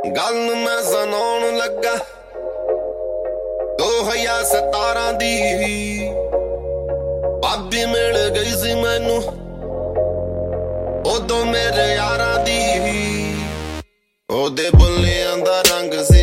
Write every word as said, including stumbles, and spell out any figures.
ਗੱਲ ਮੈਂ ਸੁਣਾਉਣ ਲੱਗਾ ਦੋ ਹਜ਼ਾਰ ਸਤਾਰਾਂ ਦੀ। ਭਾਬੀ ਮਿਲ ਗਈ ਸੀ ਮੈਨੂੰ ਉਦੋਂ ਮੇਰੇ ਯਾਰਾਂ ਦੀ। ਉਹਦੇ ਬੁੱਲਿਆਂ ਦਾ ਰੰਗ ਸੀ